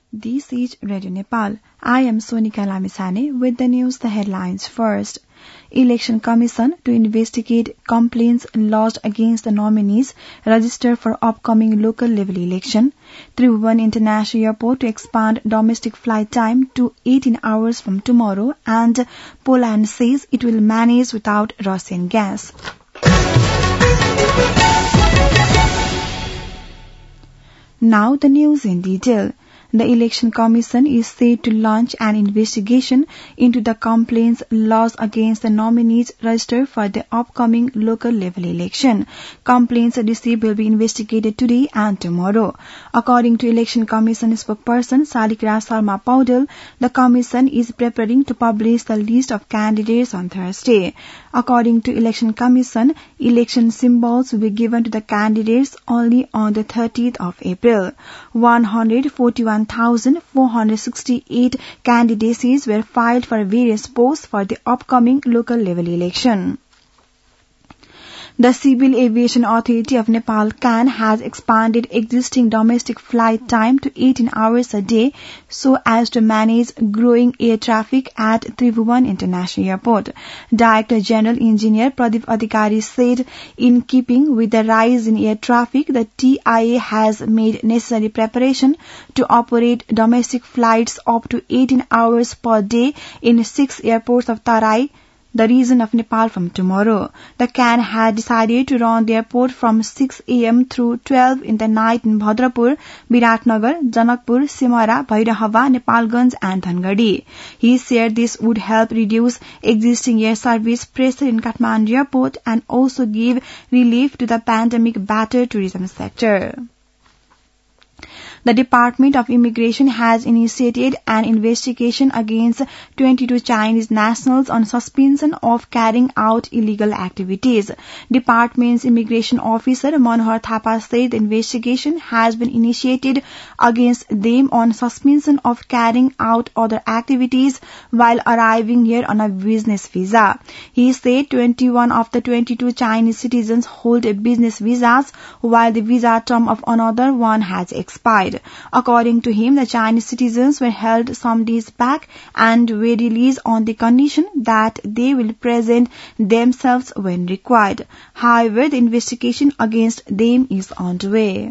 This is Radio Nepal. I am Sonika Lamisane with the news, the headlines first. Election Commission to investigate complaints lodged against the nominees registered for upcoming local level election. Tribhuvan International Airport to expand domestic flight time to 18 hours from tomorrow, and Poland says it will manage without Russian gas. Now the news in detail. The Election Commission is said to launch an investigation into the complaints lodged against the nominees registered for the upcoming local level election. Complaints received will be investigated today and tomorrow. According to Election Commission spokesperson Salikra Sharma Paudel, the Commission is preparing to publish the list of candidates on Thursday. According to Election Commission, election symbols will be given to the candidates only on the 30th of April. 141,468 candidacies were filed for various posts for the upcoming local level election. The Civil Aviation Authority of Nepal CAN has expanded existing domestic flight time to 18 hours a day so as to manage growing air traffic at Tribhuvan International Airport. Director General Engineer Pradeep Adhikari said in keeping with the rise in air traffic, the TIA has made necessary preparation to operate domestic flights up to 18 hours per day in 6 airports of Tarai, the region of Nepal, from tomorrow. The CAN had decided to run the airport from 6 a.m. through 12 in the night in Bhadrapur, Biratnagar, Janakpur, Simara, Bhairahava, Nepalganj and Dhangadi. He said this would help reduce existing air service pressure in Kathmandu Airport and also give relief to the pandemic-battered tourism sector. The Department of Immigration has initiated an investigation against 22 Chinese nationals on suspicion of carrying out illegal activities. Department's immigration officer Manohar Thapa said the investigation has been initiated against them on suspicion of carrying out other activities while arriving here on a business visa. He said 21 of the 22 Chinese citizens hold business visas while the visa term of another one has expired. According to him, the Chinese citizens were held some days back and were released on the condition that they will present themselves when required. However, the investigation against them is underway.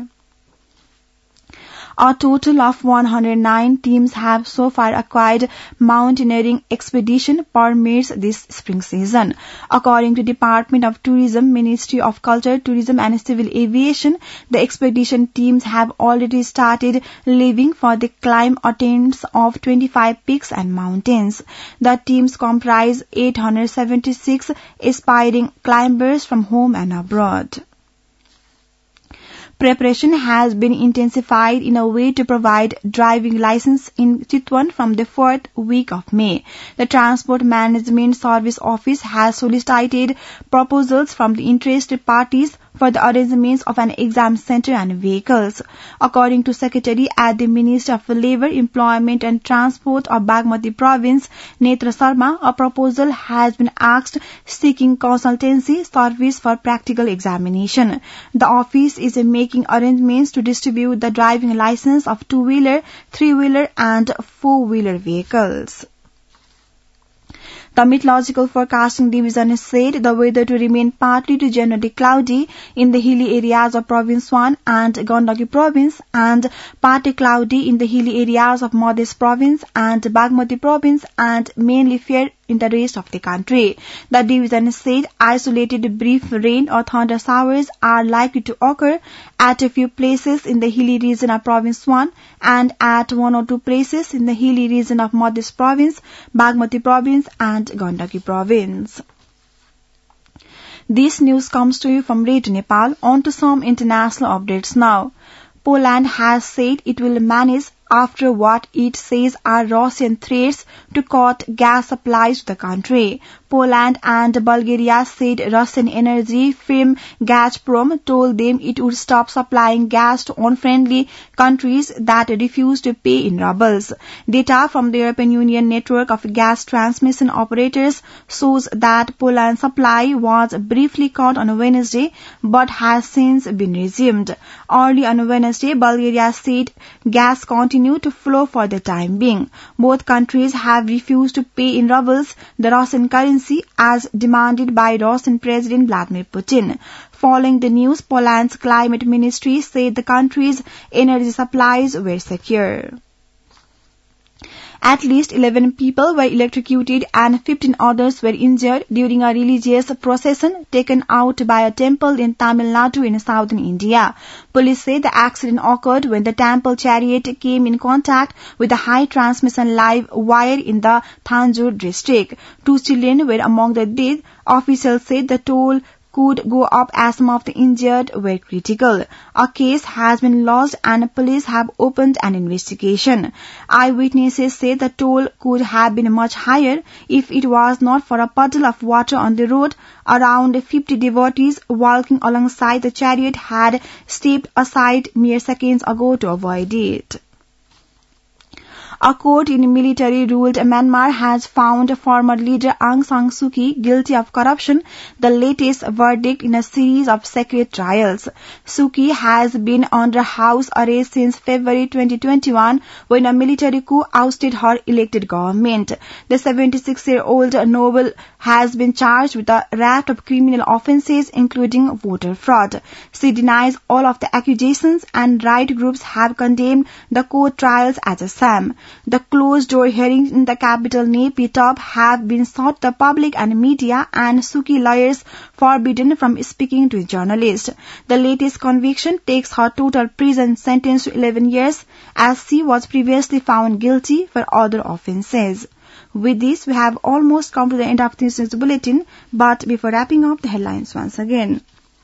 A total of 109 teams have so far acquired mountaineering expedition permits this spring season. According to Department of Tourism, Ministry of Culture, Tourism and Civil Aviation, the expedition teams have already started leaving for the climb attempts of 25 peaks and mountains. The teams comprise 876 aspiring climbers from home and abroad. Preparation has been intensified in a way to provide driving license in Chitwan from the 4th week of May. The Transport Management Service Office has solicited proposals from the interested parties for the arrangements of an exam center and vehicles. According to Secretary at the Ministry of Labour, Employment and Transport of Bagmati Province, Netra Sharma, a proposal has been asked seeking consultancy service for practical examination. The office is making arrangements to distribute the driving license of 2-wheeler, 3-wheeler and 4-wheeler vehicles. The Meteorological Forecasting Division said the weather to remain partly to generally cloudy in the hilly areas of Province 1 and Gandaki Province and partly cloudy in the hilly areas of Madhya Province and Bagmati Province and mainly fair in the rest of the country. The division said isolated brief rain or thunder showers are likely to occur at a few places in the hilly region of Province 1 and at 1 or 2 places in the hilly region of Madhya Province, Bagmati Province and Gandaki Province. This news comes to you from Radio Nepal. On to some international updates now. Poland has said it will manage after what it says are Russian threats to cut gas supplies to the country. Poland and Bulgaria said Russian energy firm Gazprom told them it would stop supplying gas to unfriendly countries that refuse to pay in rubles. Data from the European Union network of gas transmission operators shows that Poland's supply was briefly cut on Wednesday but has since been resumed. Early on Wednesday, Bulgaria said gas continued to flow for the time being. Both countries have refused to pay in rubles, the Russian currency, as demanded by Russian President Vladimir Putin. Following the news, Poland's climate ministry said the country's energy supplies were secure. At least 11 people were electrocuted and 15 others were injured during a religious procession taken out by a temple in Tamil Nadu in southern India. Police say the accident occurred when the temple chariot came in contact with a high transmission live wire in the Thanjore district. 2 children were among the dead. Officials said the toll could go up as some of the injured were critical. A case has been lodged and police have opened an investigation. Eyewitnesses say the toll could have been much higher if it was not for a puddle of water on the road. Around 50 devotees walking alongside the chariot had stepped aside mere seconds ago to avoid it. A court in military-ruled Myanmar has found former leader Aung San Suu Kyi guilty of corruption, the latest verdict in a series of secret trials. Suu Kyi has been under house arrest since February 2021 when a military coup ousted her elected government. The 76-year-old noble has been charged with a raft of criminal offences including voter fraud. She denies all of the accusations and right groups have condemned the court trials as a sham. The closed-door hearings in the capital Naypyidaw have been sought the public and media and Suu Kyi lawyers forbidden from speaking to journalists. The latest conviction takes her total prison sentence to 11 years as she was previously found guilty for other offences. With this, we have almost come to the end of this news bulletin, but before wrapping up, the headlines once again.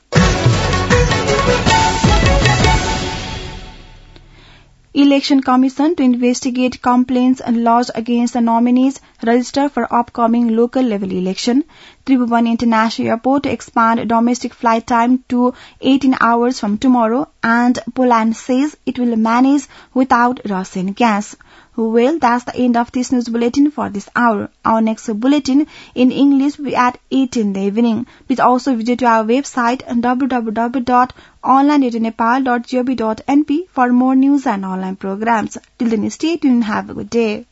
Election Commission to investigate complaints lodged against the nominees registered for upcoming local level election. Tribhuvan International Airport to expand domestic flight time to 18 hours from tomorrow, and Poland says it will manage without Russian gas. Well, that's the end of this news bulletin for this hour. Our next bulletin in English will be at 8 in the evening. Please also visit our website www.onlineradionepal.gov.np for more news and online programs. Till then, stay tuned and have a good day.